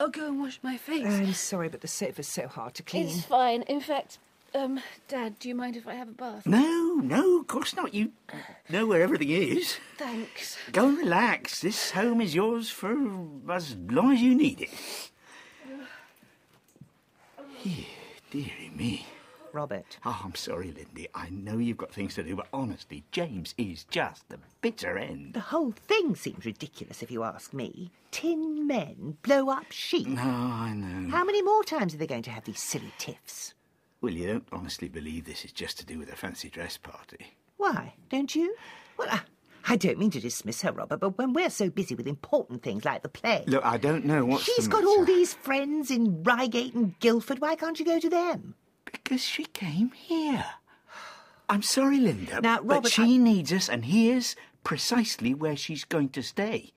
I'll go and wash my face. I'm sorry, but the sofa's so hard to clean. It's fine. In fact, Dad, do you mind if I have a bath? No, of course not. You know where everything is. Thanks. Go and relax. This home is yours for as long as you need it. Dearie me. Robert. Oh, I'm sorry, Lindy. I know you've got things to do, but honestly, James is just the bitter end. The whole thing seems ridiculous, if you ask me. 10 men blow up sheep. No, I know. How many more times are they going to have these silly tiffs? Well, you don't honestly believe this is just to do with a fancy dress party? Why, don't you? Well, I don't mean to dismiss her, Robert, but when we're so busy with important things like the play... Look, I don't know what's She's the got matter. all these friends in Reigate and Guildford. Why can't you go to them? Because she came here. I'm sorry, Linda, Now, but Robert, she needs us, and here's precisely where she's going to stay.